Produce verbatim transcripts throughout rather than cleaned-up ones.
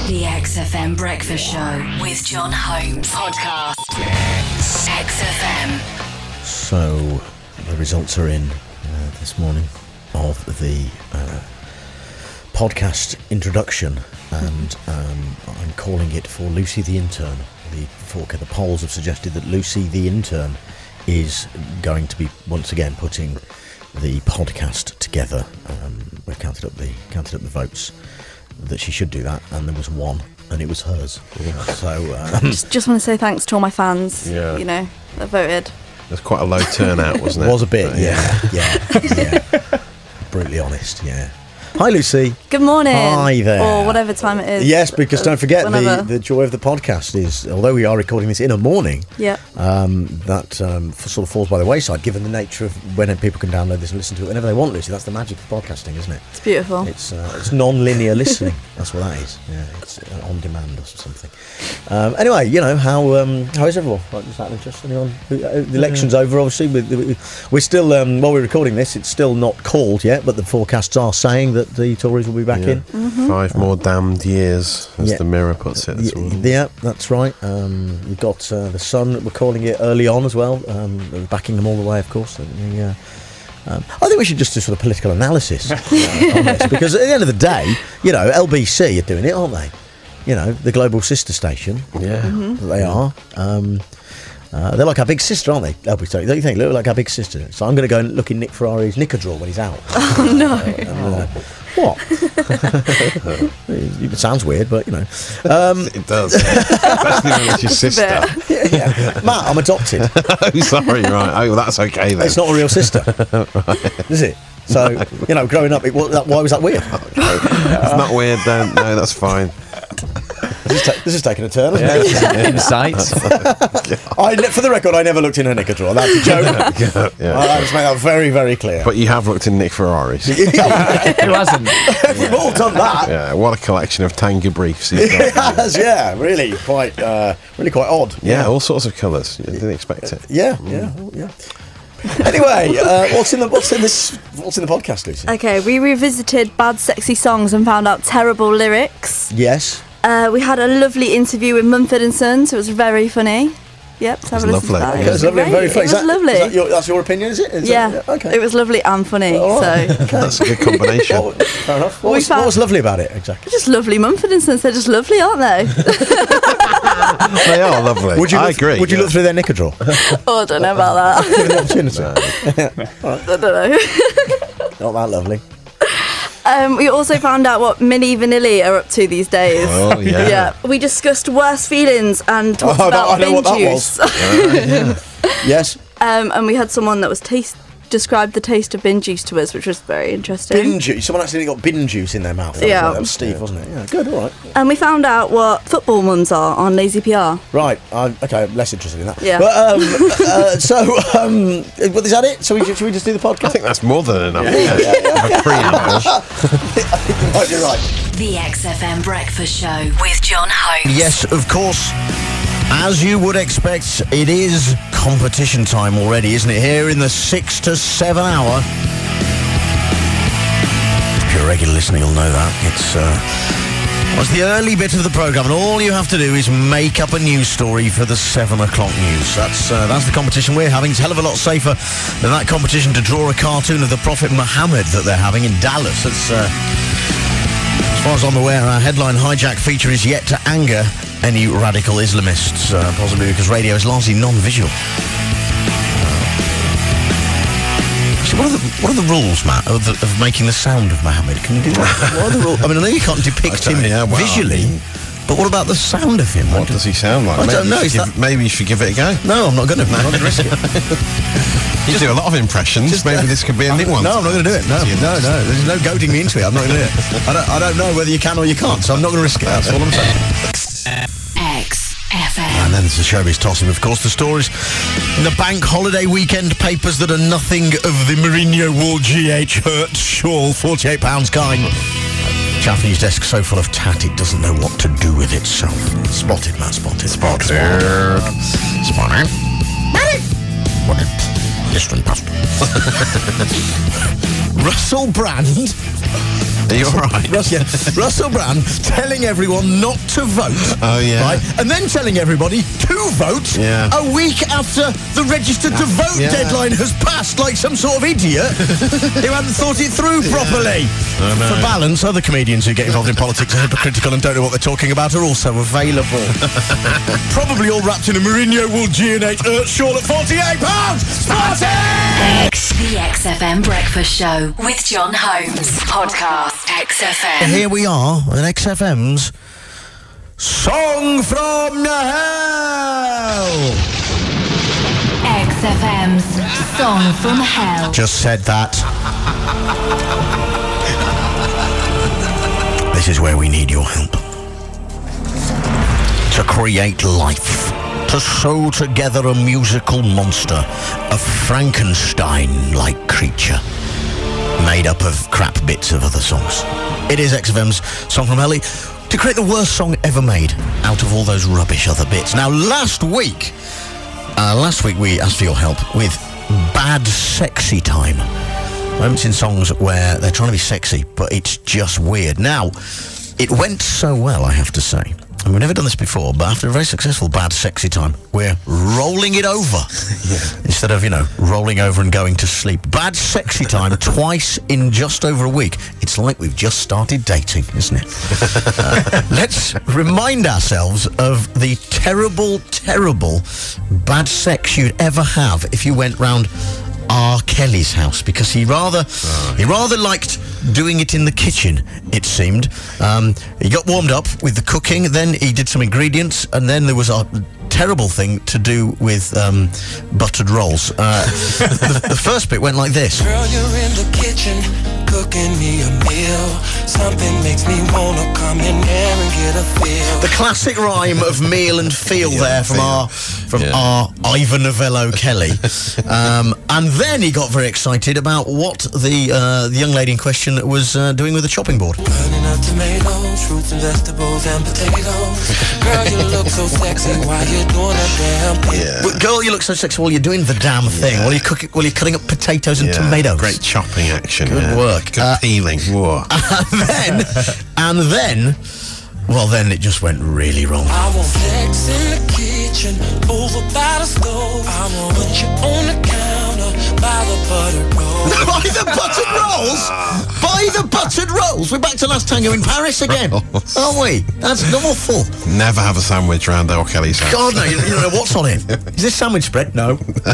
The X F M Breakfast Show with John Holmes. Podcast. X F M. So, the results are in uh, this morning of the uh, podcast introduction, and um, I'm calling it for Lucy the Intern. The, for, the polls have suggested that Lucy the Intern is going to be once again putting the podcast together. Um, we've counted up the counted up the votes that she should do that, and there was one, and it was hers. So um, just, just want to say thanks to all my fans. Yeah. You know, that voted. There's quite a low turnout, wasn't it? It was a bit, But, yeah, yeah, yeah. Brutally honest, yeah. Hi, Lucy. Good morning. Hi there. Or whatever time it is. Yes, because don't forget, the, Whenever. the joy of the podcast is, although we are recording this in a morning, Yeah. um, that um, f- sort of falls by the wayside, given the nature of when people can download this and listen to it whenever they want, Lucy. That's the magic of podcasting, isn't it? It's beautiful. It's uh, it's non-linear listening. That's what that is. Yeah, it's uh, on demand or something. Um, anyway, you know how um, how is everyone? Like, just out of interest, anyone? Who, uh, the election's over, obviously. We're, we're still um, while we're recording this, it's still not called yet, but the forecasts are saying that the Tories will be back Yeah. in. Mm-hmm. Five more damned years, as Yeah. the Mirror puts it this Y- morning. Yeah, that's right. Um, you've got uh, the Sun, we're calling it early on as well, um, we're backing them all the way, of course. The, uh, um, I think we should just do sort of political analysis uh, on this, because at the end of the day, you know, L B C are doing it, aren't they? You know, the global sister station. Yeah. Mm-hmm. They are. Um, uh, they're like our big sister, aren't they? L B C, don't you think? They look like our big sister. So I'm going to go and look in Nick Ferrari's Knicker-Drawer when he's out. Oh, no. And, uh, what? It sounds weird, but you know. Um, It does. Especially when it's your Just a sister. bit. yeah, yeah. Matt, I'm adopted. Oh, sorry, right. Oh, well, that's okay then. It's not a real sister, is it? So, you know, growing up, it, wa- that, why was that weird? It's not weird then. No, that's fine. This is, ta- this is taking a turn, isn't it? Insights. I, ne- for the record, I never looked in her knicker drawer. That's a joke. Yeah, yeah. I just make that very, very clear. But you have looked in Nick Ferrari's. Who hasn't? We've all done that. Yeah, what a collection of Tanga briefs you've got. Yes, yeah, really quite, uh, really quite odd. Yeah, all sorts of colours. You didn't expect it. Yeah, yeah, yeah. Anyway, uh, what's in the what's in this what's in the podcast, Lucy? Okay, we revisited bad, sexy songs and found out terrible lyrics. Yes. Uh, we had a lovely interview with Mumford and Sons. It was very funny. Yep, let's have a It was listen to lovely. that. Okay, It It's was lovely and great. very funny. It Is was that- lovely. is that your, that's your opinion, is it? Is yeah. that- okay. It was lovely and funny. All right. So That's a good combination. Well, fair enough. What We was, what found- was lovely about it, exactly? just lovely Mumford and Sons. They're just lovely, aren't they? They are lovely. Would you I look, agree. Would you yeah. look through their knicker drawer? Oh, I don't know about that. Give them the opportunity. I don't know. Not that lovely. Um, we also found out what Milli Vanilli are up to these days. Oh, yeah. Yeah, we discussed worst feelings and talked Oh, about I know bin what that juice. Yes. um, and we had someone that was taste described the taste of bin juice to us, which was very interesting. Bin juice. Someone actually got bin juice in their mouth. That was Yeah. right. That was Steve, wasn't it? Yeah, good, all right. And we found out what football ones are on Lazy P R. Right, I'm, okay, I'm less interested in that. Yeah. But, um, uh, so, um, what, is that it? So we, should we just do the podcast? I think that's more than enough. Yeah. A preamble. I think you're right. The X F M Breakfast Show with John Holmes. Yes, of course. As you would expect, it is competition time already, isn't it? Here in the six to seven hour. If you're regular listening, you'll know that. It's, uh, well, it's the early bit of the programme, and all you have to do is make up a news story for the seven o'clock news. That's uh, that's the competition we're having. It's a hell of a lot safer than that competition to draw a cartoon of the Prophet Muhammad that they're having in Dallas. It's, uh, as far as I'm aware, our headline hijack feature is yet to anger any radical Islamists, uh, possibly because radio is largely non-visual. So what are the what are the rules, Matt, of, the, of making the sound of Muhammad? Can you do that? What are the rules? I mean, I know you can't depict I him don't- yeah, well, visually, I mean- but what about the sound of him? What does he sound like? I maybe, don't know, You is should that- give, maybe you should give it a go. No, I'm not going to. I'm not going to risk it. You do a lot of impressions. Just, maybe uh, this could be a I'm- new one. No, I'm not going to do it. No, no, no. There's no goading me into it. I'm not going to do it. I don't, I don't know whether you can or you can't, so I'm not going to risk it. That's all I'm saying. X F M. And then there's the showbiz tossing, of course, the stories in the bank holiday weekend papers that are nothing of the Mourinho wool G H hurt shawl, forty-eight pounds kind. Chaffney's desk so full of tat it doesn't know what to do with itself. Spotted, Matt, spotted. Spotted. Spotted. Spotted. Listen, Pastor. Russell Brand. Are you all right? Russ, yeah. Russell Brand telling everyone not to vote. Oh, yeah. Right? And then telling everybody to vote Yeah. a week after the registered to vote Yeah. deadline has passed, like some sort of idiot who hadn't thought it through properly. I know. For balance, other comedians who get involved in politics are hypocritical and don't know what they're talking about are also available. Probably all wrapped in a Mourinho wool G and H uh, shawl at forty-eight pounds. Sparty! X, the X F M Breakfast Show with John Holmes. Podcast X F M. Here we are at X F M's Song from the Hell. X F M's Song from Hell. Just said that. This is where we need your help. To create life. To sew together a musical monster. A Frankenstein-like creature. Made up of crap bits of other songs. It is X F M's Song from Hell. To create the worst song ever made out of all those rubbish other bits. Now, last week, uh, last week we asked for your help with Bad Sexy Time. Moments in songs where they're trying to be sexy, but it's just weird. Now, it went so well, I have to say. And we've never done this before, but after a very successful Bad Sexy Time, we're rolling it over. Yeah. Instead of, you know, rolling over and going to sleep. Bad Sexy Time twice in just over a week. It's like we've just started dating, isn't it? uh, let's remind ourselves of the terrible, terrible bad sex you'd ever have if you went round R. Kelly's house, because he rather oh. he rather liked doing it in the kitchen, it seemed. Um, he got warmed up with the cooking, then he did some ingredients, and then there was a terrible thing to do with um, buttered rolls. Uh, the, the first bit went like this. Girl, you're in the kitchen, cooking me a meal. Something makes me wanna come in there and get a feel. The classic rhyme of meal and feel yeah, there from feel. our from yeah. our Ivor Novello Kelly. Um, and then he got very excited about what the, uh, the young lady in question was uh, doing with the chopping board. Burning up tomatoes, fruits and vegetables and potatoes. Girl, you look so sexy while you're doing a damn thing. Yeah. But girl, you look so sexy while you're doing the damn thing. Yeah. While you're cooking, while you're cutting up potatoes and yeah. tomatoes. Great chopping action. Good yeah. work. Good Uh, peeling. Whoa. And then, and then, well, then it just went really wrong. I want sex in the kitchen, over by the stove. I want put you on the counter, by the buttered rolls. By the buttered rolls? By the buttered rolls? We're back to Last Tango in Paris again, aren't we? That's awful. Never have a sandwich around R. Kelly's house. God, no, you, you don't know what's on it. Is this sandwich spread? No.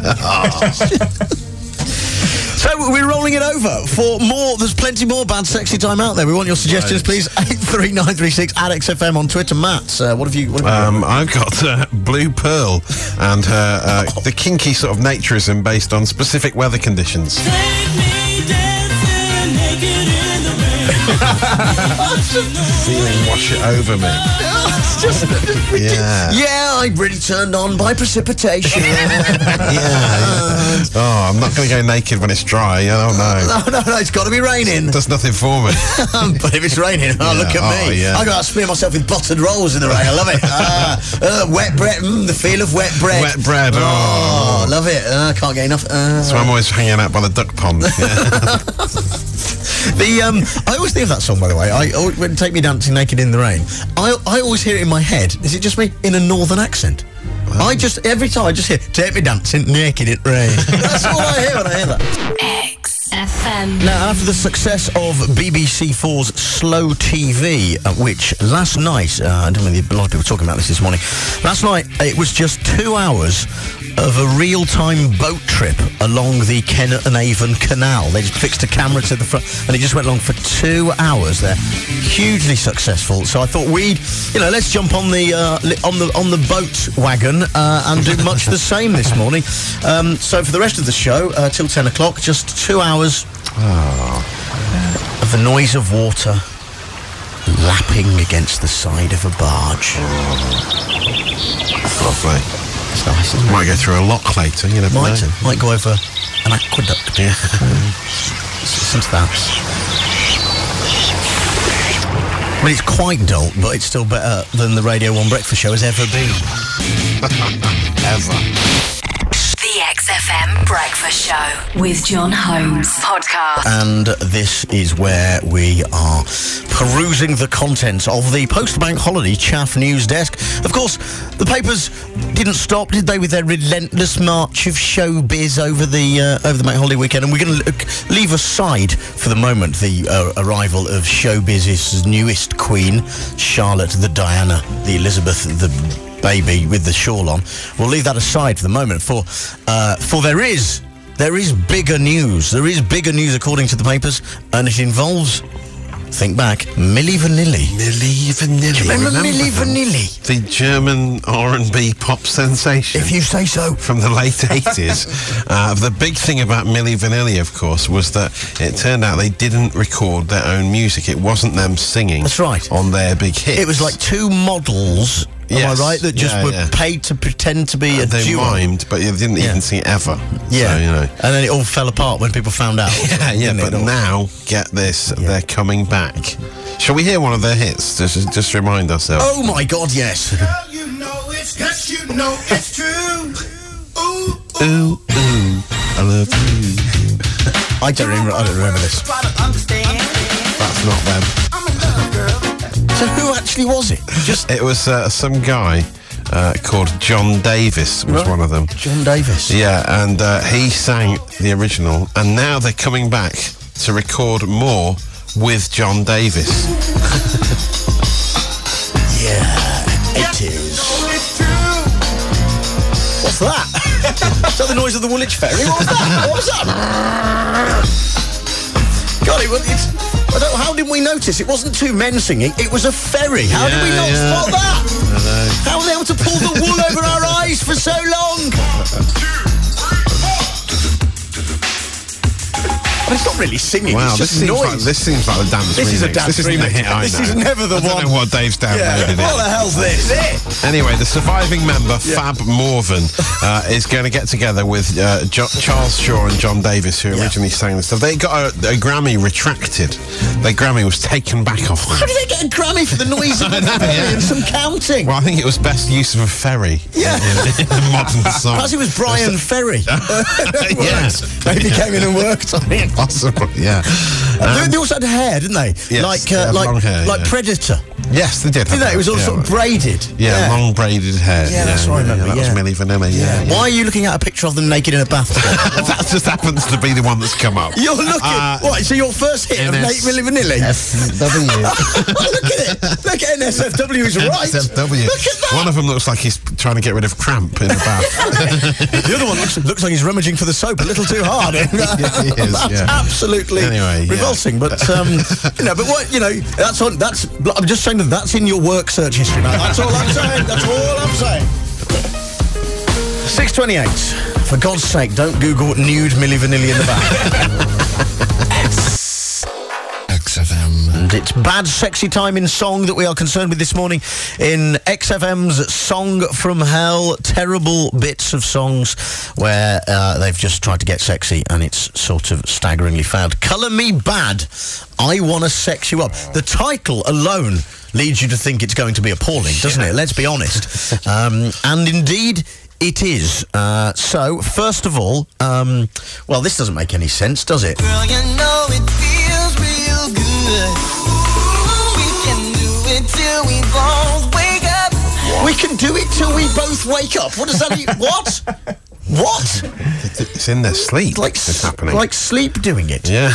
So we're rolling it over for more. There's plenty more Bad Sexy Time out there. We want your suggestions, right. Please. eight three nine three six at X F M on Twitter. Matt, uh, what have you? What have you um, I've got uh, Blue Pearl and her uh, oh. the kinky sort of naturism based on specific weather conditions. Take me dancing naked in the rain. Feeling wash it over me. It's just, just yeah. Yeah, I'm really turned on by precipitation. yeah. Oh, I'm not going to go naked when it's dry. Oh no. No, no, no. It's got to be raining. It does nothing for me. But if it's raining, oh yeah. look at oh, me. Yeah. I got to smear myself with buttered rolls in the rain. I love it. Uh, uh, wet bread. Mm, the feel of wet bread. Wet bread. Oh, oh love it. Uh, can't get enough. Uh, so I'm always hanging out by the duck pond. Yeah. The um, I always think of that song, by the way. I always, when Take Me Dancing Naked in the Rain. I I always hear it in my head. Is it just me in a northern accent? Um, I just every time I just hear Take Me Dancing Naked in the Rain. That's all I hear when I hear that. X F M. Now, after the success of B B C four's Slow T V, uh, which last night, uh, I don't know if a lot of people were talking about this this morning. Last night, it was just two hours of a real-time boat trip along the Kennet and Avon Canal. They just fixed a camera to the front, and it just went along for two hours there. Hugely successful. So I thought we'd, you know, let's jump on the uh, on the on the boat wagon uh, and do much the same this morning. Um, so for the rest of the show, uh, till ten o'clock, just two hours oh. of the noise of water lapping against the side of a barge. Oh. Lovely. It's nice, isn't it? Might go through a lock later, you know. Might, might go over an aqueduct. Yeah. Um, listen to that. I mean, it's quite dull, but it's still better than the Radio one Breakfast Show has ever been. Ever. The X F F M Breakfast Show with John Holmes podcast. And this is where we are perusing the contents of the post-bank holiday chaff news desk. Of course, the papers didn't stop, did they, with their relentless march of showbiz over the uh, over the bank holiday weekend? And we're going to leave aside for the moment the uh, arrival of showbiz's newest queen, Charlotte the Diana, the Elizabeth the baby with the shawl on. We'll leave that aside for the moment, for uh, for there is there is bigger news. There is bigger news according to the papers, and it involves, think back, Milli Vanilli. Milli Vanilli. Remember, Remember Milli them? Vanilli? The German R and B pop sensation. If you say so. From the late eighties. uh, the big thing about Milli Vanilli, of course, was that it turned out they didn't record their own music. It wasn't them singing. That's right. On their big hits. It was like two models, am Yes. I right, that just Yeah, were yeah. paid to pretend to be a They duo. mimed, but they didn't Yeah. even sing ever. Yeah, So, you know. and then it all fell apart when people found out. Yeah, yeah, didn't but it? now, get this, Yeah. they're coming back. Shall we hear one of their hits? Just, just remind ourselves. Oh my God, yes. You know it's, yes, you know it's true. Ooh, Ooh, ooh, I love you. I don't remember. I don't remember this. try to understand. That's not them. I'm a love girl. So who actually was it? Just It was uh, some guy uh, called John Davis was Right. one of them. John Davis. Yeah, and uh, he sang the original, and now they're coming back to record more with John Davis. Yeah, it is. Oh, it's true. What's that? Is that the noise of the Woolwich Ferry? What was that? What was that? God, it was... It's, I don't, how did we notice? It wasn't two men singing, it was a ferry. How did we Yeah, not yeah. spot that? I know. How were they able to pull the wool over our eyes for so long? But it's not really singing, Wow, it's this just seems, noise. like, this seems like the dance This remix. is a dance This isn't the remix. hit I This know. is never the I don't one. know what Dave's downloaded Yeah, what it. the hell's this? Anyway, the surviving member, Fab Morvan, uh, is going to get together with uh, jo- Charles Shaw and John Davis, who Yeah. originally sang this stuff. They got a, a Grammy retracted. Their Grammy was taken back off them. How did they get a Grammy for the noise of I the know, ferry yeah. and some counting? Well, I think it was best use of a ferry Yeah. in, in the modern song. Perhaps it was Brian Ferry. Yes. Maybe came in and worked on it. Possible, yeah. They, Um, they also had hair, didn't they? Yes, like they uh, had like long hair, like yeah. Predator. yes, they did. Didn't have they? It was all yeah. sort of braided. Yeah, long braided hair. Yeah, that's what I remember, That yeah. was Milli Vanilli, yeah. yeah. Why are you looking at a picture of them naked in a bathtub? That just happens to be the one that's come up. You're looking. Uh, what? So your first hit of N S Nate Milli Vanilli? S W. Look at it. Look at N S F W is right. S F W. Look at that. One of them looks like he's trying to get rid of cramp in the bath. The other one looks, looks like he's rummaging for the soap a little too hard. he is, That's yeah. absolutely Anyway, yeah. revolting. But um, you know, but what you know, that's on. That's. I'm just saying that that's in your work search history. Now. That's all I'm saying. That's all I'm saying. six twenty-eight. For God's sake, don't Google nude Milli Vanilli in the back. X F M. And it's bad sexy time in song that we are concerned with this morning in X F M's Song from Hell. Terrible bits of songs where uh, they've just tried to get sexy and it's sort of staggeringly failed. Colour Me Bad, I Wanna Sex You Up. The title alone leads you to think it's going to be appalling, doesn't it? Let's be honest. Um, and indeed... It is. Uh, so, first of all, um, well, this doesn't make any sense, does it? Girl, you know it feels real good. We can do it till we both wake up. We can do it till we both wake up. What does that mean? What? What? It's in their sleep. Like it's s- happening. like sleep doing it. yeah.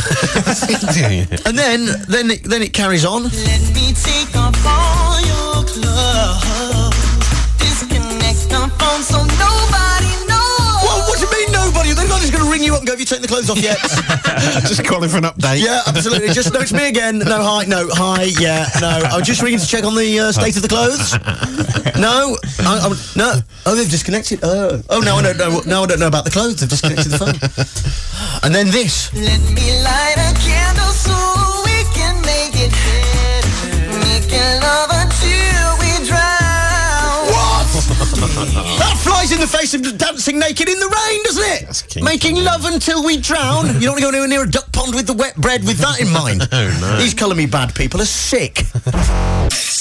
And then then it, then it carries on. Let me take off all your clothes. Disconnect the phone so nobody knows. Well, what do you mean nobody? They're not just going to ring you up and go, have you taken the clothes off yet? Just calling for an update. Yeah, absolutely. Just, no, it's me again. No, hi. No, hi. Yeah, no. I was just ringing to check on the uh, state of the clothes. No. I, I, no. Oh, they've disconnected. Oh. Oh, no, I don't know. No, I don't know about the clothes. They've disconnected the phone. And then this. Let me light a candle so we can make it better. Making love until we drown. What? That flies in the face of dancing naked in the rain, doesn't it? That's kinky. Making love until we drown. You don't want to go anywhere near a duck pond with the wet bread with that in mind. No, no. These Colour Me Bad people are sick.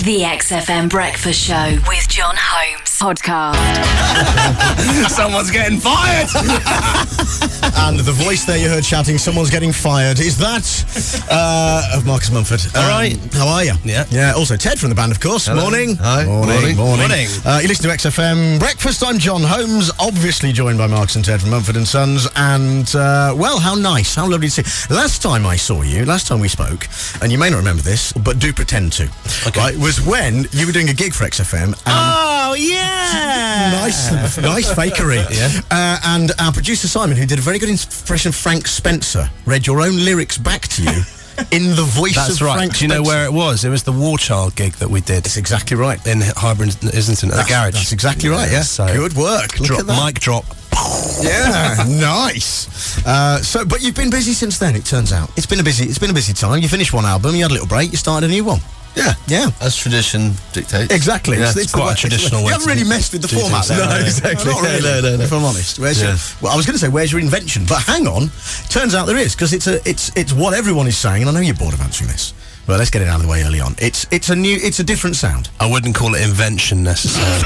The X F M Breakfast Show with John Holmes podcast. Someone's getting fired! And the voice there you heard shouting, someone's getting fired, is that uh, of Marcus Mumford. All Um, right. How are you? Yeah. Yeah, also Ted from the band, of course. Hello. Morning. Hi. Morning. Morning. Morning. Morning. Uh, you listen to X F M Breakfast. I'm John Holmes, obviously joined by Marcus and Ted from Mumford and Sons. And, uh, well, how nice, how lovely to see. Last time I saw you, last time we spoke, and you may not remember this, but do pretend to, Okay. right, was when you were doing a gig for X F M. And Oh, yeah! Nice, nice fakery. Yeah. Uh, and our producer Simon, who did a very good impression of Frank Spencer, read your own lyrics back to you in the voice That's of right. Frank Do you know Spencer. where it was? It was the War Child gig that we did That's exactly right. in Harbour, Islington, at the That's- garage. That's exactly right, yeah. So Good work. Look drop, at that. mic drop. Yeah, nice. Uh, so, but you've been busy since then. It turns out it's been a busy. It's been a busy time. You finished one album. You had a little break. You started a new one. Yeah, Yeah. as tradition dictates. Exactly. Yeah, it's the quite a way- traditional You way haven't to really messed with the do format things. there. No, have you? exactly. Not really, No, no, no. if I'm honest. Where's Yeah. your, well, I was going to say, where's your invention? But hang on. Turns out there is, because it's a, it's, it's what everyone is saying, and I know you're bored of answering this. But let's get it out of the way early on. It's, it's a new, it's a different sound. I wouldn't call it invention necessarily.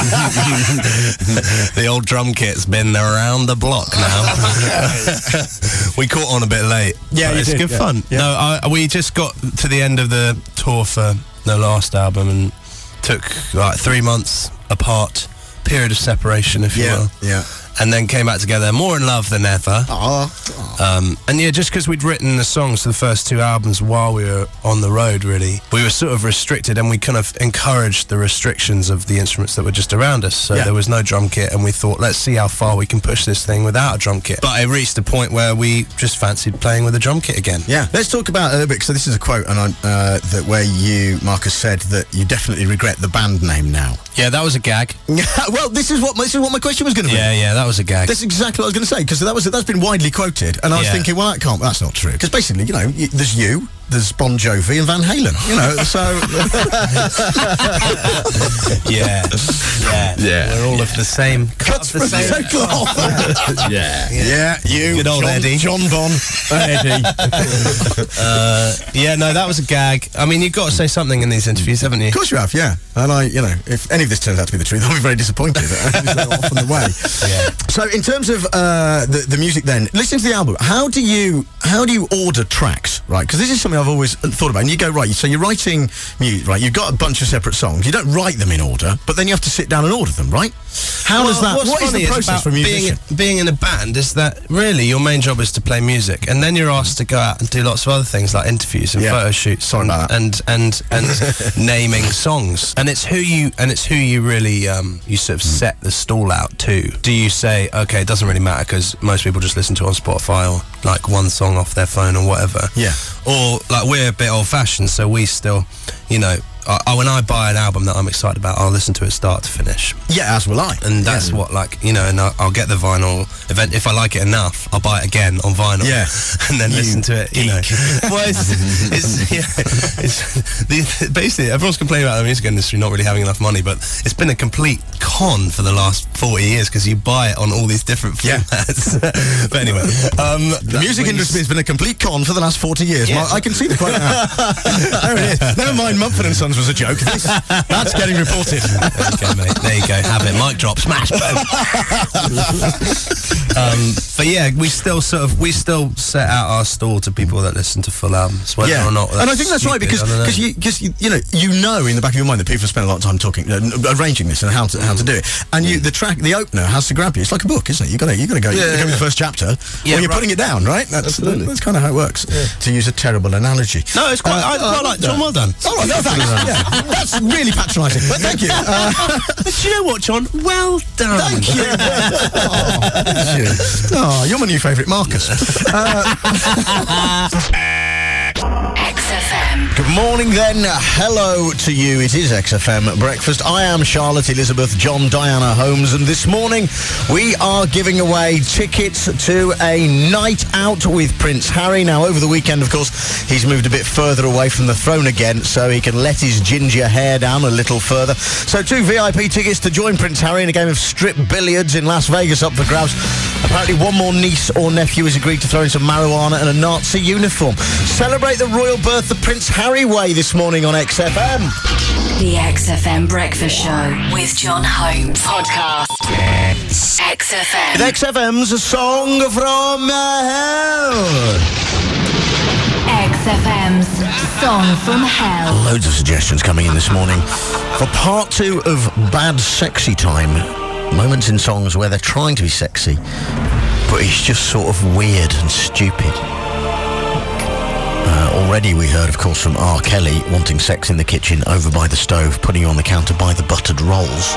The old drum kit's been around the block now. We caught on a bit late. Yeah, but you it's did, good yeah. fun. Yeah. No, I, we just got to the end of the tour for the last album and took like three months apart, period of separation, if you will, yeah. and then came back together, more in love than ever. Oh, Um, and yeah, just because we'd written the songs for the first two albums while we were on the road, really, we were sort of restricted, and we kind of encouraged the restrictions of the instruments that were just around us. So Yeah. there was no drum kit, and we thought, let's see how far we can push this thing without a drum kit. But it reached a point where we just fancied playing with a drum kit again. yeah. Let's talk about it a little bit. So this is a quote, and I, uh, that where you, Marcus, said that you definitely regret the band name now. Yeah, that was a gag. Well, this is what my, this is what my question was going to be. Yeah, yeah, that was a gag. That's exactly what I was going to say, because that was that's been widely quoted, and I was Yeah. thinking, well, that can't. That's not true, because basically, you know, y there's you, there's Bon Jovi, and Van Halen. You know, so Yeah, yeah, Yeah. We're all of the same. cut of the from the same- same cloth. Yeah. Yeah, you, Good old John, Eddie. John Bon, and Eddie. Uh, yeah, no, that was a gag. I mean, you've got to say something in these interviews, haven't you? Of course you have, yeah. And I, you know, if any of this turns out to be the truth, I'll be very disappointed. Off on the way. Yeah. So, in terms of uh, the the music, then listening to the album, how do you how do you order tracks, right? Because this is something I've always thought about. And you go right, so you're writing music, right? You've got a bunch of separate songs. You don't write them in order, but then you have to sit down and order them, right? How does that? What's What is funny the process about for a musician? being, being in a band is that really your main job is to play music, and then you're asked to go out and do lots of other things like interviews and Yeah. photo shoots Sorry and, about that. and and and naming songs. And it's who you and it's who you really um, you sort of set the stall out to. Do you say, okay, it doesn't really matter because most people just listen to it on Spotify or like one song off their phone or whatever. Yeah. Or like we're a bit old fashioned, so we still, you know. I, when I buy an album that I'm excited about, I'll listen to it start to finish. Yeah, as will I. And that's Yeah. what, like, you know, and I'll, I'll get the vinyl event. If I like it enough, I'll buy it again on vinyl. Yeah. And then You listen to it, you know. Well, it's, it's, yeah, it's the, basically, everyone's complaining about the music industry not really having enough money, but it's been a complete con for the last forty years because you buy it on all these different Yeah. formats. But anyway. Um, The music when you industry has been a complete con for the last forty years. Yeah. Mar- I can see the quote now. There it is. Never mind, Mumford and Sons was a joke. This, that's getting reported. There you go, mate. There you go. Have it. Mic drop. Smash. Boom. um, but yeah, we still sort of we still set out our stall to people that listen to full albums, whether Yeah, or not. and I think that's right stupid, because I don't know. because you because you, you know you know in the back of your mind that people have spent a lot of time talking, uh, arranging this and how to how to do it, and you the track the opener has to grab you. It's like a book, isn't it? You got to you got to go. you Yeah, gotta go with yeah. the first chapter, Yeah, or you're right. putting it down, right? That's Absolutely. that's kind of how it works. To use a terrible analogy. No, it's quite. Uh, I quite uh, like John. Well done. All right, no thanks. Yeah, that's really patronising, but thank you. Uh, But you know what, John? Well done. Thank you. oh, thank you. Oh, you're my new favourite, Marcus. X F M. Good morning then. Hello to you. It is X F M Breakfast. I am Charlotte Elizabeth John Diana Holmes, and this morning we are giving away tickets to a night out with Prince Harry. Now, over the weekend, of course, he's moved a bit further away from the throne again, so he can let his ginger hair down a little further. So two V I P tickets to join Prince Harry in a game of strip billiards in Las Vegas up for grabs. Apparently one more niece or nephew has agreed to throw in some marijuana and a Nazi uniform. Celebrate the royal birth of Prince Harry Gary Way this morning on X F M. The X F M Breakfast Show with John Holmes. Podcast. X F M. X F M's a song from uh, hell. X F M's Song from Hell. Loads of suggestions coming in this morning for part two of Bad Sexy Time. Moments in songs where they're trying to be sexy, but it's just sort of weird and stupid. Uh, already we heard, of course, from R. Kelly wanting sex in the kitchen, over by the stove, putting you on the counter by the buttered rolls.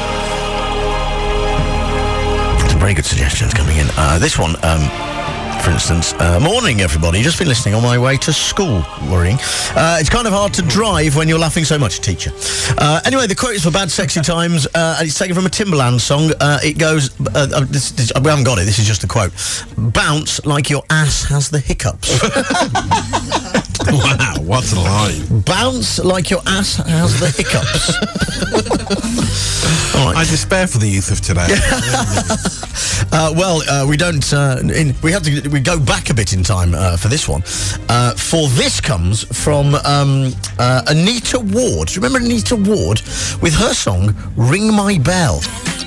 Some very good suggestions coming in. Uh, this one, um, for instance, uh, morning everybody, just been listening on my way to school, worrying. Uh, it's kind of hard to drive when you're laughing so much, teacher. Uh, anyway, the quote is for Bad Sexy Times, uh, and it's taken from a Timberland song. Uh, it goes, uh, uh, this, this, we haven't got it, this is just a quote. Bounce like your ass has the hiccups. Wow, what a line. Bounce like your ass has the hiccups. All right. I despair for the youth of today. uh, well, uh, we don't. Uh, in, we have to. We go back a bit in time uh, for this one. Uh, for this comes from um, uh, Anita Ward. Do you remember Anita Ward with her song "Ring My Bell"?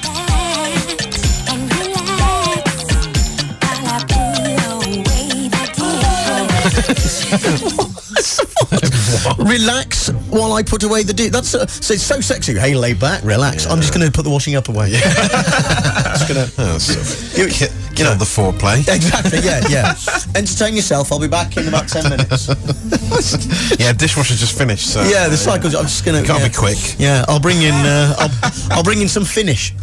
Relax while I put away the dish. That's uh, so it's so sexy. Hey, lay back, relax. Yeah. I'm just going to put the washing up away. just going to oh, so you, you, you know the foreplay. Exactly. Yeah, yeah. Entertain yourself. I'll be back in about ten minutes. Yeah, dishwasher just finished. So yeah, the cycle's. I'm just going to. Can't yeah. be quick. Yeah, I'll bring in. Uh, I'll, I'll bring in some finish.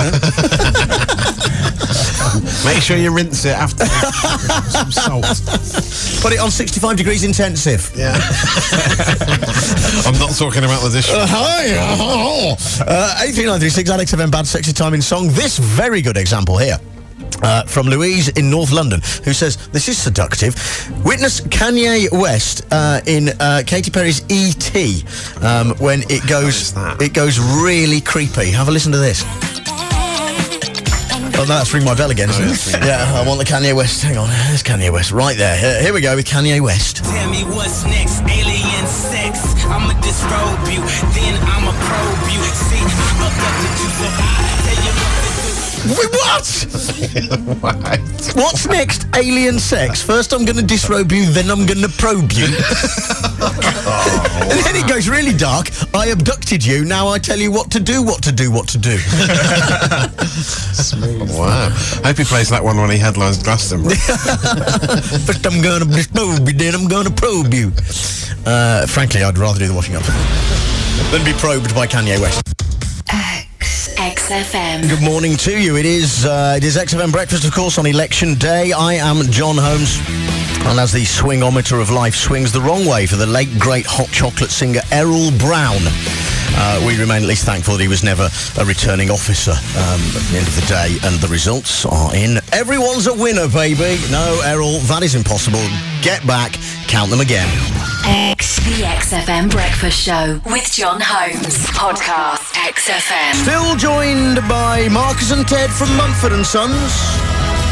Make sure you rinse it after. Some salt. Put it on sixty-five degrees intensive. Yeah. I'm not talking about the dish. Uh, hi. Uh, eight three nine three six, Alex F M, Bad Sexy Time in Song. This very good example here. Uh, from Louise in North London, who says, this is seductive. Witness Kanye West uh, in uh, Katy Perry's E T um, when it goes, it goes really creepy. Have a listen to this. Oh, no, that's Ring My Bell again, isn't it? Yeah, I want the Kanye West. Hang on, there's Kanye West right there. Here, here we go with Kanye West. Tell me what's next, alien sex. I'ma disrobe you, then I'ma probe you. See, I'm abducted you, so I tell you what to do. Wait, what? What? What's next? Alien sex. First I'm going to disrobe you, then I'm going to probe you. Oh, and then it goes really dark. I abducted you, now I tell you what to do, what to do, what to do. Smooth. Wow. I hope he plays that one when he headlines Glastonbury. First I'm going to disrobe you, then I'm going to probe you. Uh, frankly, I'd rather do the washing up than be probed by Kanye West. X F M. Good morning to you. It is uh, it is X F M Breakfast, of course, on Election Day. I am John Holmes. And as the swingometer of life swings the wrong way for the late, great hot chocolate singer Errol Brown, uh, we remain at least thankful that he was never a returning officer um, at the end of the day. And the results are in. Everyone's a winner, baby. No, Errol, that is impossible. Get back. Count them again. X, the X F M Breakfast Show with John Holmes. Podcast X F M. Still joined by Marcus and Ted from Mumford and Sons.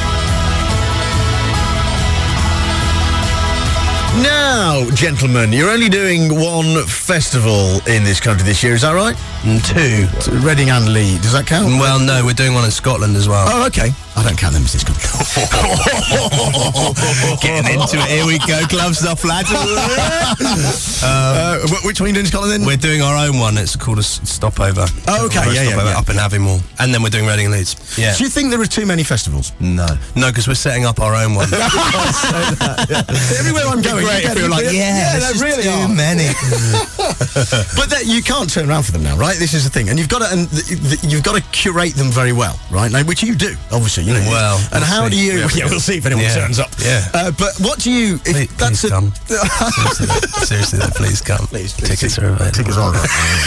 Now, gentlemen, you're only doing one festival in this country this year, is that right? Mm, two. So Reading and Leeds, does that count? Well, no, we're doing one in Scotland as well. Oh, okay. I don't count them as this country. Getting into it, here we go, gloves off, lads. um, uh, which one are you doing in Scotland then? We're doing our own one, it's called a s- stopover. Oh, okay, Or a yeah, yeah, stopover yeah. Up in Aviemore. And then we're doing Reading and Leeds. Yeah. Do you think there are too many festivals? No. No, because we're setting up our own one. Everywhere I'm going, Great you if get- you're like, yeah, yeah, this there is really too are. many. But that, you can't turn around for them now, right? This is the thing, and you've got to, and th- th- you've got to curate them very well, right? Now, which you do, obviously. You know. Well, and we'll how see. do you? Yeah, Yeah, we'll see if anyone yeah. turns up. Yeah. Uh, but what do you? If Please, that's please a, come. Seriously, though. Seriously, though, please come. Please, please. Tickets are available. Tickets are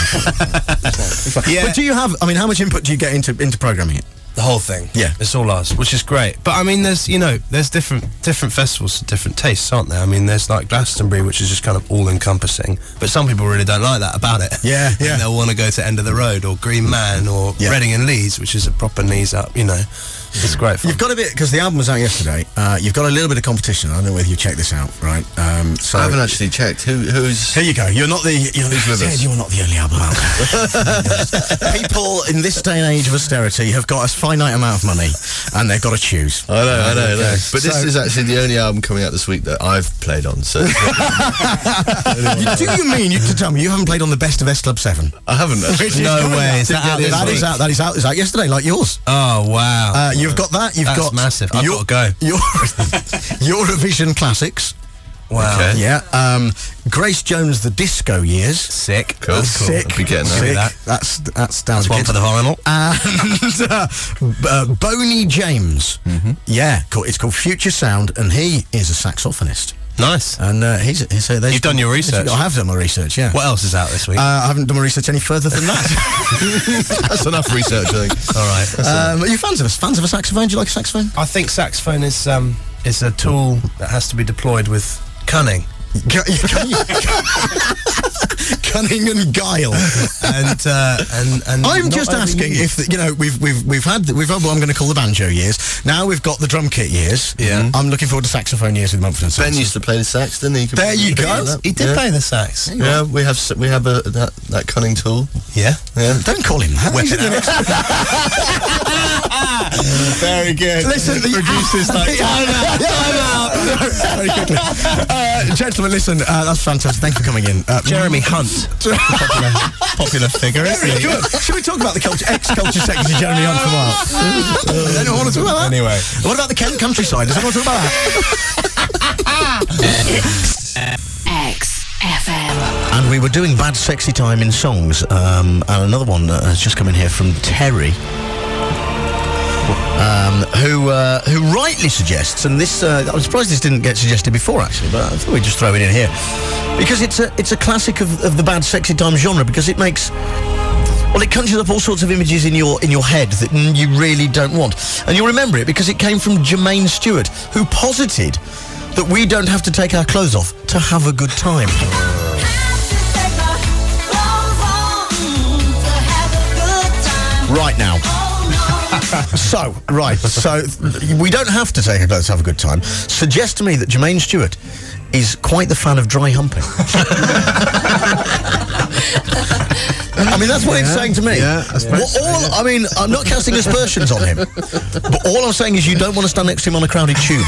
Yeah. But do you have? I mean, how much input do you get into into programming it? The whole thing. Yeah. It's all ours, which is great. But I mean, there's, you know, there's different different festivals, different tastes, aren't there? I mean, there's like Glastonbury, which is just kind of all-encompassing. But some people really don't like that about it. Yeah, yeah. And they'll want to go to End of the Road or Green Man or Yeah. Reading and Leeds, which is a proper knees up, you know. It's great fun. You've got a bit, because the album was out yesterday, uh, you've got a little bit of competition. I don't know whether you checked this out, right? Um, so I haven't actually checked. Who, who's... Here you go. You're not the... You're, Who's with Ted, us? you're not the only album out there. People in this day and age of austerity have got a finite amount of money, and they've got to choose. I know, I know, I know. Okay. But this So- is actually the only album coming out this week that I've played on, so... Do you mean you to tell me you haven't played on the best of S Club seven? I haven't, actually. No way. Is that out this That week? is out. That is out. Is out yesterday, like yours. Oh, wow. Uh, you've got that. You've That's got massive. I've your- got to go. Your Eurovision classics. Wow. Okay. Yeah. Um, Grace Jones, the Disco Years. Sick. Cool, That's cool. sick. I'll be getting that. Sick. That. That's that's down That's to one kids. for the vinyl. And uh, uh, Boney James. Mm-hmm. Yeah, cool. It's called Future Sound, and he is a saxophonist. Nice. And uh, he's, he's uh, there's- You've done your research. I have done my research. Yeah. What else is out this week? Uh, I haven't done my research any further than that. That's enough research, I think. All right. um, are you fans of us? Fans of a saxophone? Do you like a saxophone? I think saxophone is um is a tool that has to be deployed with cunning. Cunning and guile. and uh, and and I'm not just asking overused. if you know we've we've we've had we've had what I'm going to call the banjo years. Now we've got the drum kit years. Yeah. I'm looking forward to saxophone years with Mumford and Ben Sons. used to play the sax, didn't he? There you go. He did Yeah. play the sax. Yeah, we have s- we have a, that that cunning tool. Yeah. Yeah. Don't call him that. Whip He's it in the next- Very good. Listen, the producer's like, time out, time out. Very quickly, uh, gentlemen. Listen, uh, that's fantastic. Thanks for coming in, uh, Jeremy Hunt, popular, popular figure, isn't Very he? good. Should we talk about the culture, ex-culture secretary Jeremy Hunt for a while? Does anyone want to talk about that? Anyway. What about the Kent countryside? Does anyone want to talk about that? X F M. And we were doing Bad Sexy Time in songs, um, and another one uh, has just come in here from Terry, um, who uh, who rightly suggests, and this uh, I'm surprised this didn't get suggested before actually, but I thought we'd just throw it in here because it's a it's a classic of, of the Bad Sexy Time genre, because it makes well, it conjures up all sorts of images in your in your head that mm, you really don't want, and you'll remember it because it came from Jermaine Stewart, who posited that we don't have to take our clothes off to have a good time. Right now. So, right, so we don't have to take our clothes to have a good time. Suggest to me that Jermaine Stewart is quite the fan of dry humping. I mean, that's what Yeah, it's saying to me. yeah, I suppose Well, all, I mean, I'm not casting aspersions on him, but all I'm saying is you don't want to stand next to him on a crowded tube.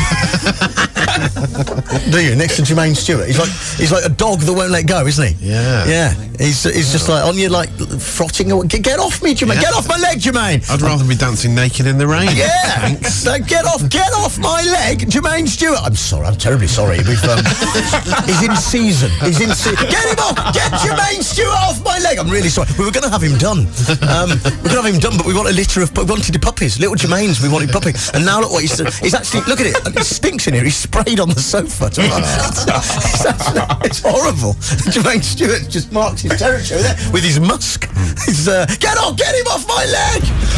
Do you? Next to Jermaine Stewart. He's like he's like a dog that won't let go, isn't he? Yeah. Yeah. He's he's just like on you, like frotting. Get, get off me, Jermaine. Yeah. Get off my leg, Jermaine. I'd rather be dancing naked in the rain. Yeah. So get off, get off my leg, Jermaine Stewart. I'm sorry, I'm terribly sorry. We've, um, he's in season. He's in season. Get him off. Get Jermaine Stewart off my leg. I'm really sorry. We were going to have him done. Um, we were going to have him done, but we want a litter of. We wanted puppies, little Jermaines. We wanted puppies, and now look what he's. He's actually look at it. It stinks in here. He's sprayed on the sofa. It's, it's, actually, it's horrible. Jermaine Stewart just marks his territory there with his musk. He's uh, get off, get him off my leg.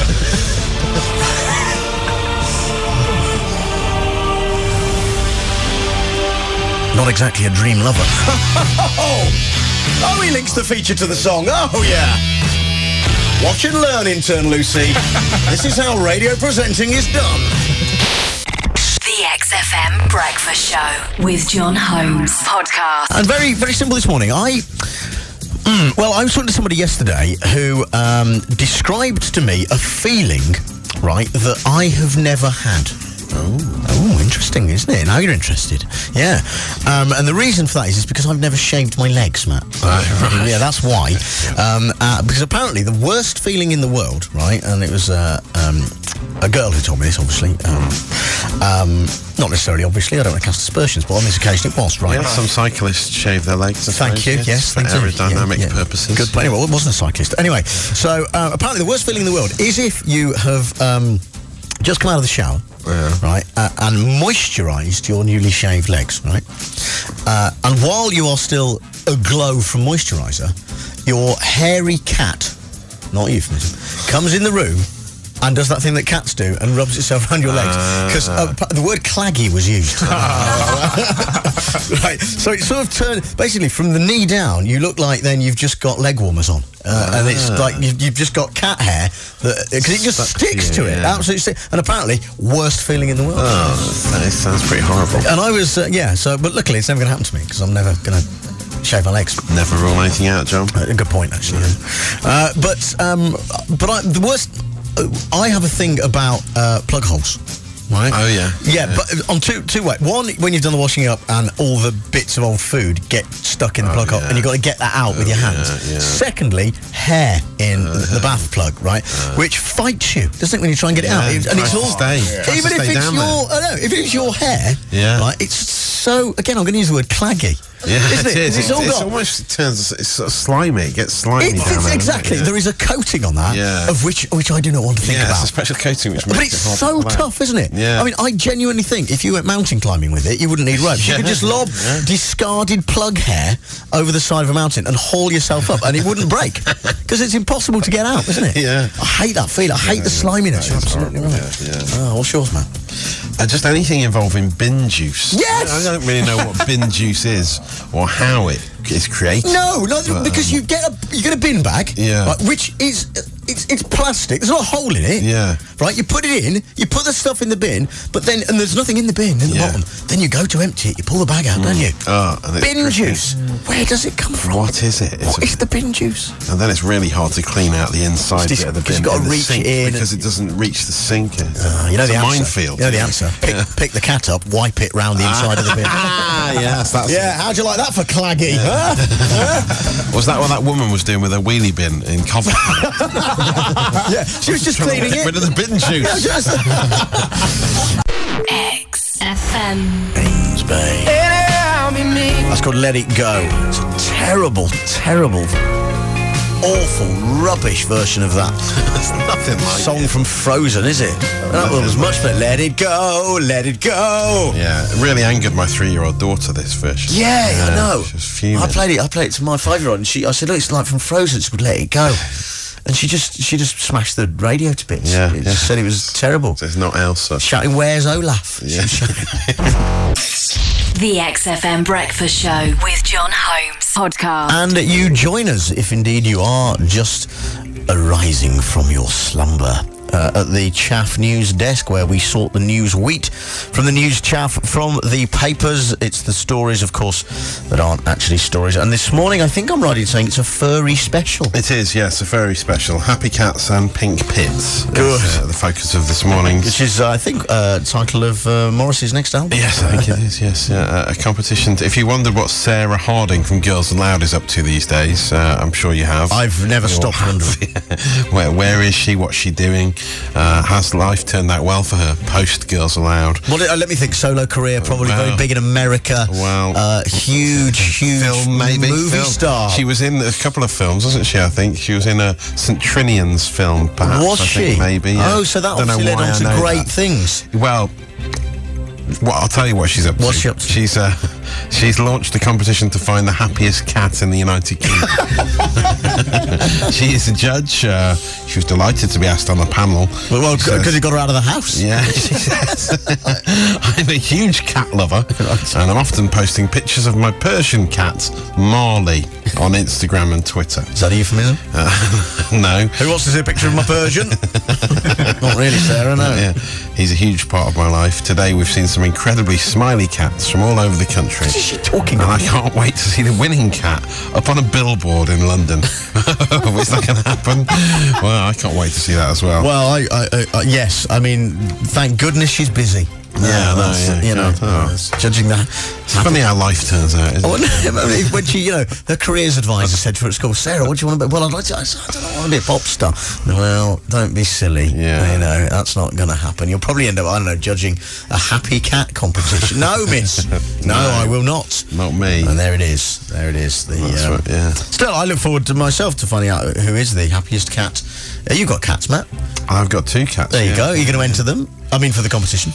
Not exactly a dream lover. Oh, he links the feature to the song. Oh, yeah. Watch and learn, intern Lucy. This is how radio presenting is done. The X F M Breakfast Show with John Holmes podcast. And very, very simple this morning. I, mm, well, I was talking to somebody yesterday who um, described to me a feeling, right, that I have never had. Oh. Oh, interesting, isn't it? Now you're interested. Yeah. Um, and the reason for that is, is because I've never shaved my legs, Matt. Uh, yeah, that's why. Um, uh, because apparently the worst feeling in the world, right, and it was uh, um, a girl who told me this, obviously. Um, um, not necessarily, obviously. I don't want to cast aspersions, but on this occasion it was, right? Yeah, some cyclists shave their legs. I Thank suppose, you, yes, for thank you. aerodynamic Yeah, yeah. purposes. Good point. Well, it wasn't a cyclist. Anyway, so uh, apparently the worst feeling in the world is if you have um, just come out of the shower, Yeah. right, uh, and moisturised your newly shaved legs, right, uh, and while you are still aglow from moisturiser, your hairy cat, not a euphemism, comes in the room and does that thing that cats do and rubs itself around your legs. Because uh, p- the word claggy was used. Right, so it sort of turned, basically from the knee down, you look like then you've just got leg warmers on. Uh, and it's Ah. like you've, you've just got cat hair, because it just Stuck to sticks you, to it. yeah. Absolutely sticks. And apparently, worst feeling in the world. Oh, that is, sounds pretty horrible. And I was, uh, yeah, so, but luckily it's never going to happen to me, because I'm never going to shave my legs. Never rule anything out, John. Uh, good point, actually. yeah. Uh, but um, but I, the worst, uh, I have a thing about uh, plug holes. Right. Oh, yeah. Yeah, but on two two ways. One, when you've done the washing up and all the bits of old food get stuck in the Oh, plug hole, yeah. and you've got to get that out with your hands. yeah, yeah. Secondly, hair in the, the bath plug, right, which fights you, doesn't it, when you try and get it out? Yeah, It- and tries it's to all stay. Tries even to if stay it's down your, there. I know, if it's your hair, Yeah. right, it's so. Again, I'm going to use the word claggy. Yeah, isn't it is. It's, It's, all it's got. almost it turns. It's sort of slimy. It gets slimy. It's, down it's there, exactly. doesn't it? There is a coating on that, Yeah. of which which I do not want to think Yeah, about. it's a special coating which But makes it's it hard so to pull out. tough, isn't it? Yeah. I mean, I genuinely think if you went mountain climbing with it, you wouldn't need ropes. You Yeah. could just lob Yeah. discarded plug hair over the side of a mountain and haul yourself up, and it wouldn't break because it's impossible to get out, isn't it? Yeah. I hate that feeling. I hate the sliminess. You're That is absolutely horrible, right. yeah, yeah. Oh, what's yours, man? Uh, just anything involving bin juice. Yes! I don't really know what bin juice is or how it is created. No, no, But, because um, you get a you get a bin bag, Yeah. right, which is it's it's plastic. There's not a hole in it. Yeah. Right. You put it in. You put the stuff in the bin, but then and there's nothing in the bin in the Yeah. bottom. Then you go to empty it. You pull the bag out, don't you? Oh, and it's bin tricky. juice. Where does it come from? What is it? It's What a- is the bin juice? And then it's really hard to clean out the inside It's bit of the because bin you've gotta in the reach sink in because it doesn't reach the sink. It's, Uh, you know it's the a answer. minefield. You know the answer. Pick, pick the cat up, wipe it round the inside of the bin. Ah, yes, that's Yeah, how'd you like that for claggy? Huh? it. Was that what that woman was doing with her wheelie bin in Coventry? Yeah, she was just Trying to cleaning get it. rid of the bin juice. Just- X F M. Ames Bay. That's called Let It Go. It's a terrible, terrible, awful, rubbish version of that There's nothing like song it. from Frozen, is it? That one was much better. Let it go, let it go. Yeah, it really angered my three-year-old daughter, this version. Yeah, I know. She was fuming. I played it. I played it to my five-year-old, and she. I said, "Look, it's like from Frozen." She would let it go, and she just, she just smashed the radio to bits. Yeah, It yeah. just said it was terrible. It's not Elsa. Shouting, "Where's Olaf?" She Yeah. was shouting. The X F M Breakfast Show with John Holmes. Podcast. And you join us if indeed you are just arising from your slumber. Uh, at the Chaff News desk, where we sort the news wheat from the news chaff from the papers. It's the stories, of course, that aren't actually stories. And this morning, I think I'm right in saying it's a furry special. It is, yes, a very special. Happy Cats and Pink Pits. Good. Is, uh, the focus of this morning's. Which is, uh, I think, uh, title of uh, Morris's next album. Yes, I think it is, yes. Yeah, uh, a competition. To, if you wondered what Sarah Harding from Girls Aloud is up to these days, uh, I'm sure you have. I've never You stopped all wondering. have. where, where is she? What's she doing? Uh, has life turned out well for her post Girls Aloud? Well, uh, let me think. Solo career, probably Wow. very big in America. Wow. Uh, huge, huge Film, maybe. movie Film. star. She was in a couple of films, wasn't she? I think she was in a Saint Trinian's film, perhaps. Was I she? think, maybe. Yeah. Oh, so that Don't know obviously led why on I to know great that. things. Well, well, I'll tell you what she's up to. What's she up to? She's uh, she's launched a competition to find the happiest cat in the United Kingdom. She is a judge. Uh, she was delighted to be asked on the panel. Well, well, She says- because he got her out of the house. Yeah, she says, I'm a huge cat lover, and I'm often posting pictures of my Persian cat, Marley, on Instagram and Twitter. Is that a euphemism? Uh, no. Who wants to see a picture of my Persian? Not really, Sarah, no. Yeah, he's a huge part of my life. Today we've seen some incredibly smiley cats from all over the country. What is she talking And I about? can't wait to see the winning cat up on a billboard in London. Is that going to happen? Well, I can't wait to see that as well. Well, I, I, I, uh, yes, I mean, thank goodness she's busy. Yeah, I know, that's, yeah, you know, God, oh. that's judging that. It's funny how life turns out, isn't Oh, it? no, I mean, when she, you know, her careers advisor said to her at school, Sarah, what do you want to be? Well, I'd like to, I said, I don't know, I want to be a pop star. Well, don't be silly. Yeah. You know, that's not going to happen. You'll probably end up, I don't know, judging a happy cat competition. No, miss. No, No. I will not. Not me. And there it is. There it is. The, That's um, right, yeah. Still, I look forward to myself to finding out who is the happiest cat. Uh, you've got cats, Matt. I've got two cats. There you yeah. go. Are you going to enter them? I mean, for the competition.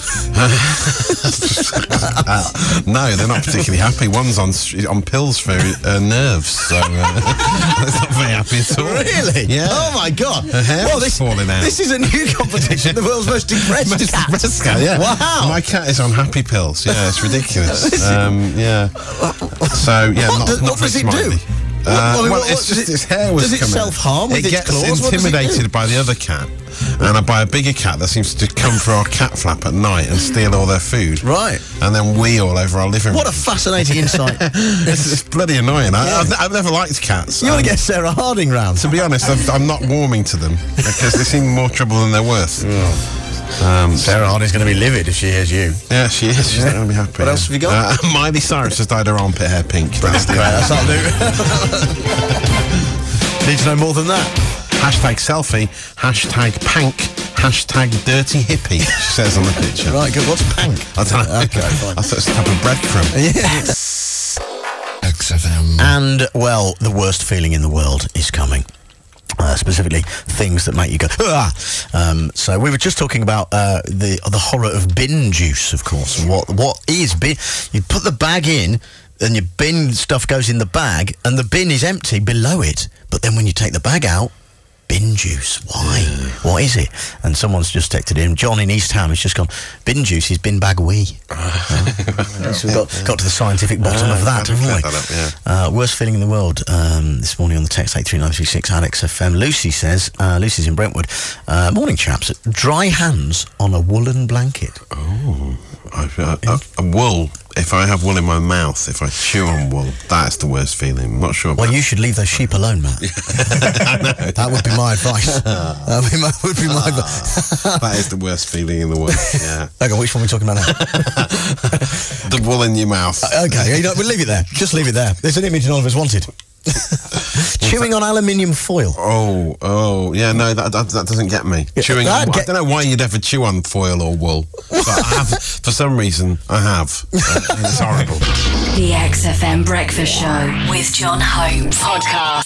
uh, no, they're not particularly happy. One's on on pills for uh, nerves, so uh, that's not very happy at all. Really? Yeah. Oh my God. Her hair well, was this, falling out. This is a new competition. The world's most depressed Most cat. depressed cat, yeah. Wow. My cat is on happy pills. Yeah, it's ridiculous. um, yeah. So yeah, What not, does- not what does very it do? smiley. What- Uh, what- well, what- it's does just it- its hair was does it coming out. self-harm with It its gets claws? What does it intimidated do? by the other cat, and I buy a bigger cat that seems to come through our cat flap at night and steal all their food. Right. And then wee all over our living room. What a fascinating insight. it's, it's bloody annoying. I, Yeah. I've, I've never liked cats. You want and to get Sarah Harding round? To be honest, I'm, I'm not warming to them because they seem more trouble than they're worth. Um, Sarah Harding's going to be livid if she hears you. yeah, she is. She's not going to be happy. What else have you got? Uh, Miley Cyrus has dyed her armpit hair pink. That's the Great, that's not new. Need to know more than that. Hashtag selfie, hashtag pank, hashtag dirty hippie, she says on the picture. Right, good. What's pank? I don't know. Okay, fine. I thought it's a type of breadcrumb. Yes. X F M. And, well, the worst feeling in the world is coming. Uh, specifically, things that make you go, ah! Um, so we were just talking about uh, the the horror of bin juice, of course. And what what is bin? You put the bag in, and your bin stuff goes in the bag, and the bin is empty below it. But then when you take the bag out, bin juice. Why? Yeah. What is it? And someone's just texted in. John in East Ham has just gone, bin juice is bin bag wee. Uh, so we've got, got to the scientific bottom Ah, of that, I've haven't we? cleared that up, yeah. Uh, worst feeling in the world. Um, this morning on the text eight three nine three six Alex F M. Lucy says, uh, Lucy's in Brentwood. Uh, morning, chaps. Dry hands on a woolen blanket. Oh, I've, uh, uh, uh, wool. If I have wool in my mouth, if I chew on wool, that's the worst feeling. I'm not sure about Well, you should leave those sheep alone, Matt. That would be my advice. That would be my, would be my advice. That is the worst feeling in the world, yeah. Okay, which one are we talking about now? The wool in your mouth. Uh, okay, you know, we'll leave it there. Just leave it there. There's an image none of us wanted. Chewing on aluminium foil. Oh, oh, yeah, no, that that, that doesn't get me. Yeah, Chewing that on, get- I don't know why you'd ever chew on foil or wool, but I have, for some reason, I have. Uh, it's horrible. The X F M Breakfast Show with John Holmes. Podcast.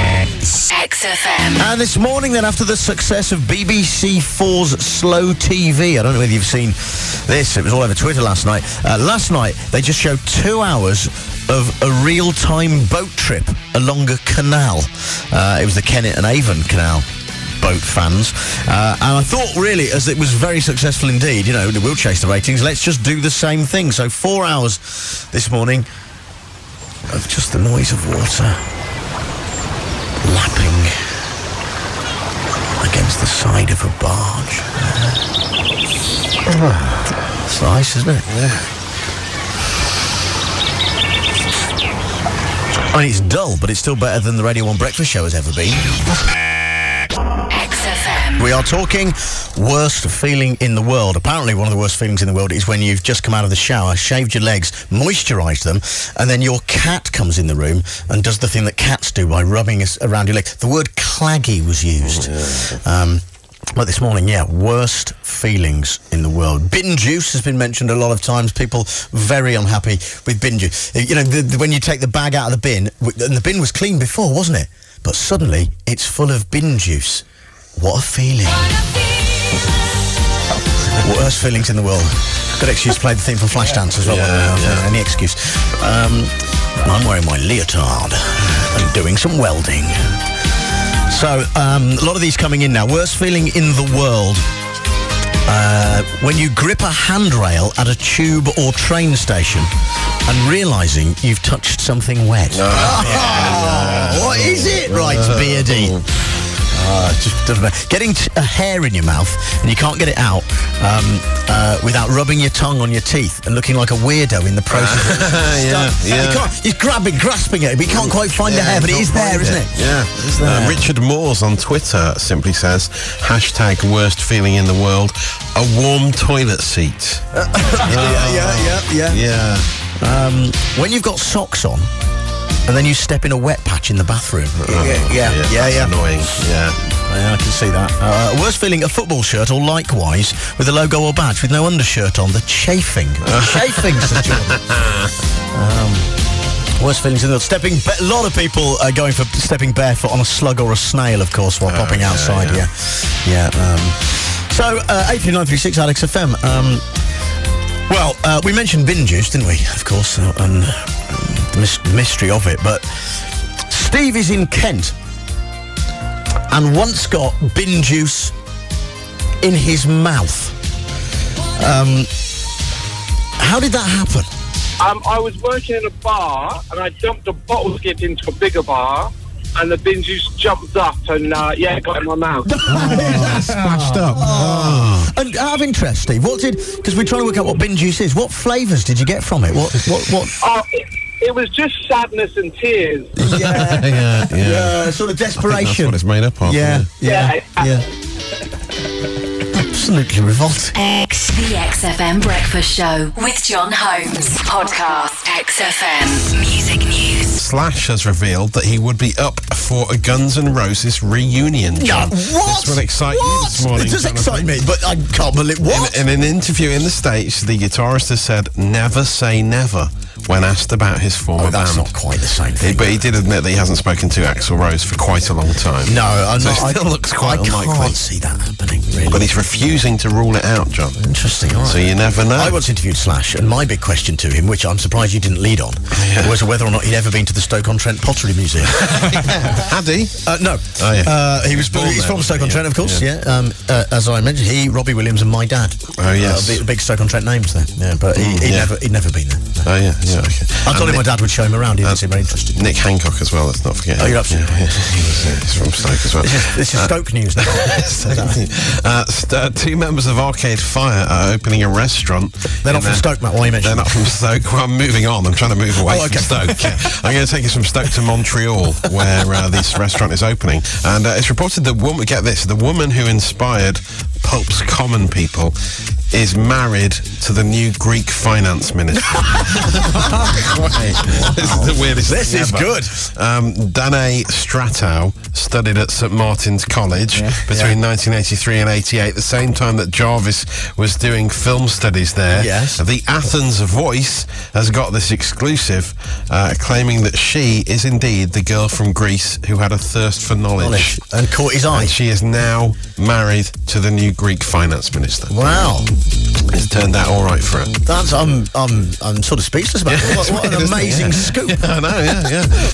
X F M. And this morning, then, after the success of B B C four's Slow T V, I don't know whether you've seen this, it was all over Twitter last night. Uh, last night, they just showed two hours of a real-time boat trip along a canal. Uh, it was the Kennet and Avon Canal boat fans. Uh, and I thought, really, as it was very successful indeed, you know, we'll chase the ratings, let's just do the same thing. So four hours this morning of just the noise of water lapping against the side of a barge. Uh, it's nice, isn't it? Yeah. I mean, it's dull, but it's still better than the Radio one Breakfast Show has ever been. X F M. We are talking worst feeling in the world. Apparently, one of the worst feelings in the world is when you've just come out of the shower, shaved your legs, moisturised them, and then your cat comes in the room and does the thing that cats do by rubbing us around your leg. The word claggy was used. Um, but this morning, yeah, worst feelings in the world. Bin juice has been mentioned a lot of times. People very unhappy with bin juice. You know, the, the, when you take the bag out of the bin, w- and the bin was clean before, wasn't it? But suddenly, it's full of bin juice. What a feeling. Worst feelings in the world. Good excuse to play the theme from Flashdance as well. Yeah, yeah. Any excuse. Um, I'm wearing my leotard and doing some welding. So, um, a lot of these coming in now. Worst feeling in the world. Uh, when you grip a handrail at a tube or train station and realising you've touched something wet. Oh, Oh, what is it? Right, Beardy. Uh, just doesn't matter. Getting t- a hair in your mouth and you can't get it out um, uh, without rubbing your tongue on your teeth and looking like a weirdo in the process. yeah, yeah. You can't, he's grabbing, grasping it, but he can't quite find Yeah, the hair, but it can't is there, find isn't it? Yeah. It's there. Uh, Richard Moores on Twitter simply says, hashtag worst feeling in the world, a warm toilet seat. yeah, yeah, yeah, yeah. Yeah. Um, when you've got socks on and then you step in a wet patch in the bathroom. Yeah, yeah, yeah. yeah, yeah. Annoying, yeah. Yeah, I can see that. Uh, worst feeling, a football shirt or likewise with a logo or badge with no undershirt on. The chafing. Chafing, Sir Jordan. Um, worst feelings in the world. Stepping, ba- a lot of people are going for stepping barefoot on a slug or a snail, of course, while Oh, popping yeah, outside. yeah. Yeah, yeah. Um, So, uh, eight three nine three six Alex F M. Um, well, uh, we mentioned bin juice, didn't we? Of course, uh, and uh, the mis- mystery of it. But Steve is in Kent and once got bin juice in his mouth. Um, how did that happen? Um, I was working in a bar and I dumped a bottle skip into a bigger bar and the bin juice jumped up and, uh, yeah, got in my mouth. Oh, splashed up. Oh. And out of interest, Steve, what did... Because we're trying to work out what bin juice is. What flavours did you get from it? What... what, what? Oh, it, it was just sadness and tears. Yeah. yeah, yeah. Yeah, sort of I think desperation. that's what it's made up of. Yeah, yeah, Yeah. yeah. Absolutely revolting. X, the X F M Breakfast Show with John Holmes. Podcast X F M Music News. Slash has revealed that he would be up for a Guns N' Roses reunion. John. What? This will excite what? you this morning. It does Jonathan. excite me, but I can't believe... What? In, in an interview in the States, the guitarist has said, never say never, when asked about his former Oh, that's band. not quite the same He- thing. but he did admit that he hasn't spoken to Axl Rose for quite a long time. No, I'm so not, it still I, looks quite I unlikely. can't see that happening, really. But he's refusing to rule it out, John. Interesting, all right. So you never know. I once interviewed Slash, and my big question to him, which I'm surprised you didn't lead on, Yeah. was whether or not he'd ever been to the Stoke-on-Trent Pottery Museum. Had he? Uh, no. Oh, yeah. Uh, he was born he's there, from wasn't he? Stoke-on-Trent, of course, Yeah. yeah. Um, uh, as I mentioned, he, Robbie Williams and my dad. Oh, yes. Uh, big, big Stoke-on-Trent names there. Yeah, but he, he'd, yeah. never, he'd never been there. No. Oh, yeah, yeah, okay. I told And him my Nick- dad would show him around. He didn't seem very interested. Nick Hancock as well, let's not forget. Oh, him. you're absolutely yeah, right. yeah. He's, he's from Stoke as well. This is, this is Stoke news now. uh, st- uh, two members of Arcade Fire are opening a restaurant. They're not in from their- Stoke, Matt. Why are you mentioning They're not from Stoke. Well, I'm moving on. I'm trying to move away Oh, okay. from Stoke. Yeah. I'm going to take us from Stoke to Montreal, where uh, this restaurant is opening. And uh, it's reported that woman, get this, the woman who inspired Pulp's Common People is married to the new Greek finance minister. This is the weirdest This thing is ever. good. Um, Danae Stratow studied at St Martin's College Yeah. between Yeah. nineteen eighty-three and eighty-eight, the same time that Jarvis was doing film studies there. Yes. The Athens Voice has got this exclusive, uh, claiming that she is indeed the girl from Greece who had a thirst for knowledge. Knowledge. And caught his eye. And she is now married to the new Greek finance minister. Wow. It's turned out all right for her. That's, I'm, I'm, I'm sort of speechless about it. What, what an Isn't it? amazing Yeah. scoop. I know, yeah,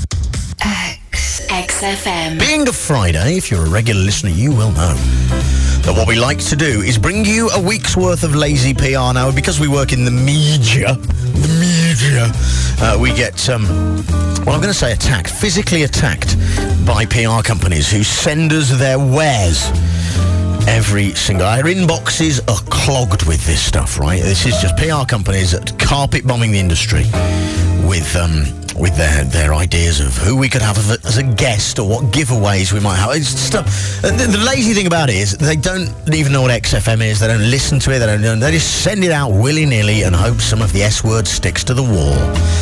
yeah. X, X F M. Being a Friday, if you're a regular listener, you will know that what we like to do is bring you a week's worth of lazy P R. Now, because we work in the media, the media, uh, we get, um, well, I'm going to say attacked, physically attacked by P R companies who send us their wares. Every single... Our inboxes are clogged with this stuff, right? This is just P R companies that carpet bombing the industry with um, with their their ideas of who we could have as a, as a guest or what giveaways we might have. It's stuff. And the, the lazy thing about it is they don't even know what X F M is. They don't listen to it. They don't know. They just send it out willy-nilly and hope some of the S word sticks to the wall.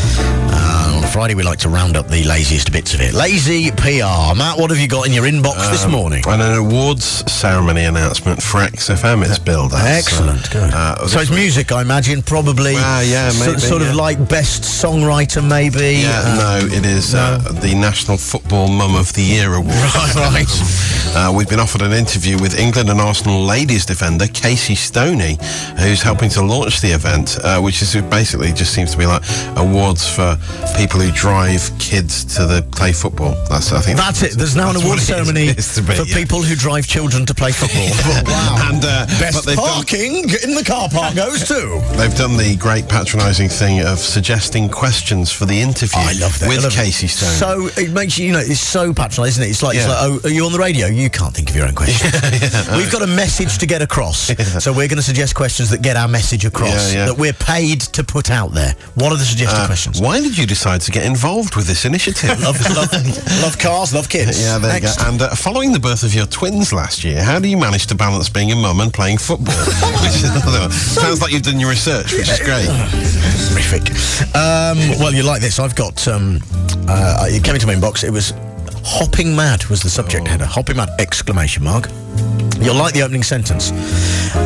Uh, on Friday, we like to round up the laziest bits of it. Lazy P R. Matt, what have you got in your inbox this Um, morning? And an awards ceremony announcement for X F M is billed as. Excellent, good. Uh, So it's music, I imagine, probably. Well, yeah, so- maybe, Sort of yeah. like best songwriter, maybe. Yeah, Uh, no, it is uh, the National Football Mum of the Year Award. Right. Uh, we've been offered an interview with England and Arsenal ladies defender Casey Stoney, who's helping to launch the event, uh, which is basically just seems to be like awards for people who drive kids to the play football. That's I think That's it. There's now an that's award what it is- ceremony is to be, for yeah. people who drive children to play football. Wow. And uh, Best but they've done, parking in the car park goes to. they've done the great patronising thing of suggesting questions for the interview I love that. I with love it. Casey Stoney. So it makes you, you know, it's so patronising, isn't it? It's like, Yeah. it's like, oh, are you on the radio? You can't think of your own questions. We've got a message to get across, so we're going to suggest questions that get our message across, Yeah, yeah. that we're paid to put out there. What are the suggested Uh, questions? Why did you decide to get involved with this initiative? Love, love, love cars, love kids. Yeah, there Next. you go. And uh, following the birth of your twins last year, how do you manage to balance being a mum and playing football? Which is another one. Sounds like you've done your research, which is great. Terrific. Um, well, you like this. I've got... Um, uh, it came into my inbox. It was hopping mad was the subject header. Hopping mad, exclamation mark. You'll like the opening sentence.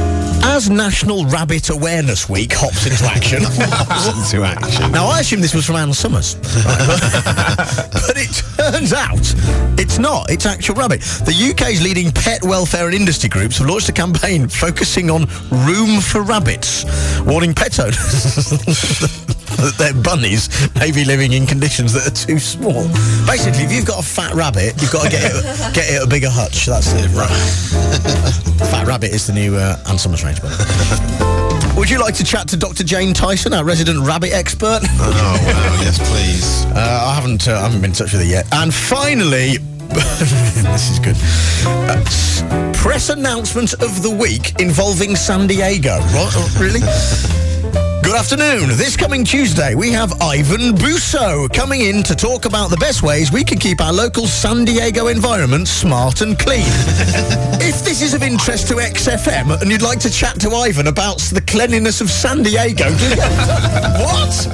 As National Rabbit Awareness Week hops into action. Hops into action. Now, I assume this was from Ann Summers. But it turns out it's not. It's actual rabbit. The U K's leading pet welfare and industry groups have launched a campaign focusing on room for rabbits, warning pet owners that their bunnies may be living in conditions that are too small. Basically, if you've got a fat rabbit, you've got to get it, get it a bigger hutch. That's it. Right. Fat Rabbit is the new uh, Ann Summers range. Would you like to chat to Doctor Jane Tyson, our resident rabbit expert? Oh, wow, yes, please. Uh, I haven't uh, I haven't been in touch with her yet. And finally, this is good, uh, press announcement of the week involving San Diego. What? Oh, really? Good afternoon. This coming Tuesday, we have Ivan Busso coming in to talk about the best ways we can keep our local San Diego environment smart and clean. If this is of interest to X F M and you'd like to chat to Ivan about the cleanliness of San Diego, do you what?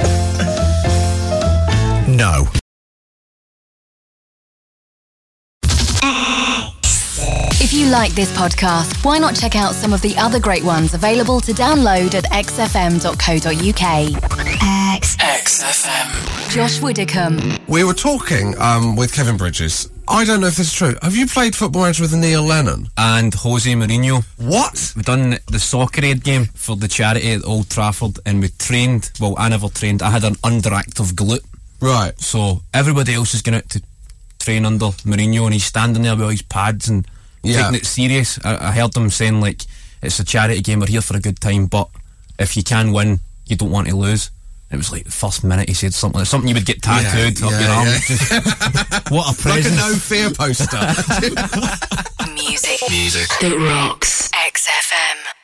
No. If you like this podcast, why not check out some of the other great ones available to download at x f m dot co dot u k. X. X F M. Josh Widdicombe. We were talking um, with Kevin Bridges. I don't know if this is true. Have you played Football Manager with Neil Lennon? And Jose Mourinho. What? We done the soccer aid game for the charity at Old Trafford, and we trained, well, I never trained, I had an underactive glute. Right. So everybody else is going out to train under Mourinho, and he's standing there with all his pads and yeah. taking it serious. I, I heard him saying, like, it's a charity game, we're here for a good time, but if you can win, you don't want to lose. It was like the first minute he said something, something you would get tattooed yeah, up yeah, your arm. yeah. Just, what a presence. Like a no fear poster. Music. Music. That rocks. X F M.